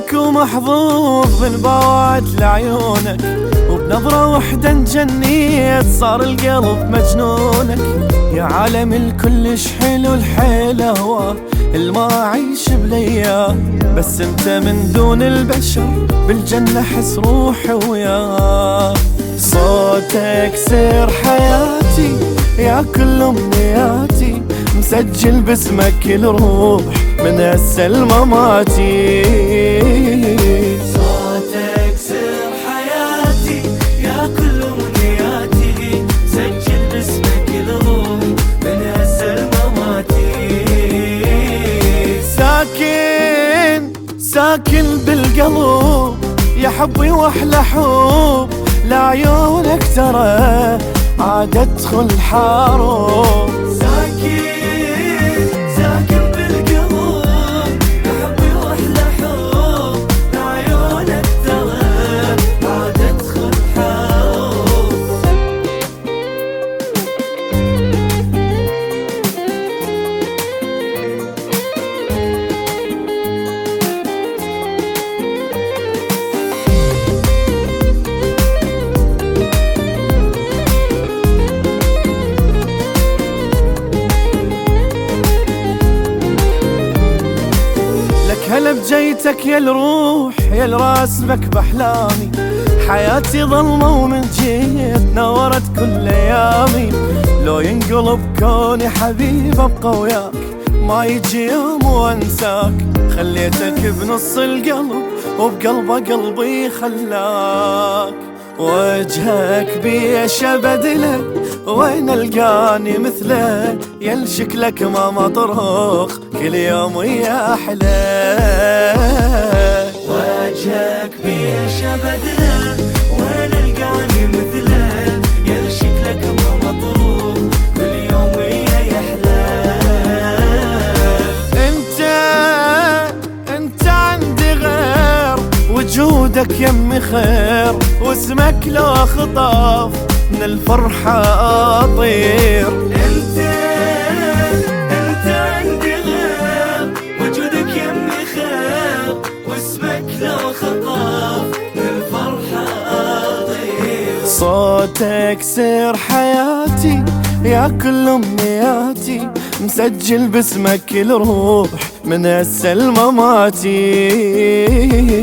صوتك ومحظوظ بالبوات لعيونك، وبنظرة وحدة نجنيت صار القلب مجنونك. يا عالم الكلش حلو الحيلة هو الما عيش بليا، بس انت من دون البشر بالجنة حس روحي وياه. صوتك سر حياتي يا كل امنياتي، مسجل باسمك الروح من هسه المماتي. صوتك سر حياتي يا كل امنياتي، مسجل باسمك الروح من هسه المماتي. ساكن بالقلب يا حبي واحلى حب، لعيونك ترى عاد ادخل حارب. ساكن بالقلب يا حبي واحلى حب، لعيونك ترى عاد ادخل حارب. هلا بجيتك يا الروح يا الراسبك بأحلامي، حياتي ظلمة ومن جيت نورت كل أيامي. لو ينقلب كوني حبيب أبقى وياك، ما يجي يوم وانساك. خليتك بنص القلب وبقلبه قلبي خلاك. وجهك بيش ابدله وين القاني مثله، يل شكلك ما مطروق كل يوم ويا احلى. وجهك بيش ابدله وين القاني مثله، يل شكلك ما مطروق كل يوم ويا يحلى. انت عندي غير، وجودك يمي خير، واسمك لو خطاف من الفرحة أطير. انت عندي غير، وجودك يمي خير، واسمك لو خطاف من الفرحة أطير. صوتك سر حياتي يا كل امنياتي، مسجل باسمك الروح من هسه المماتي.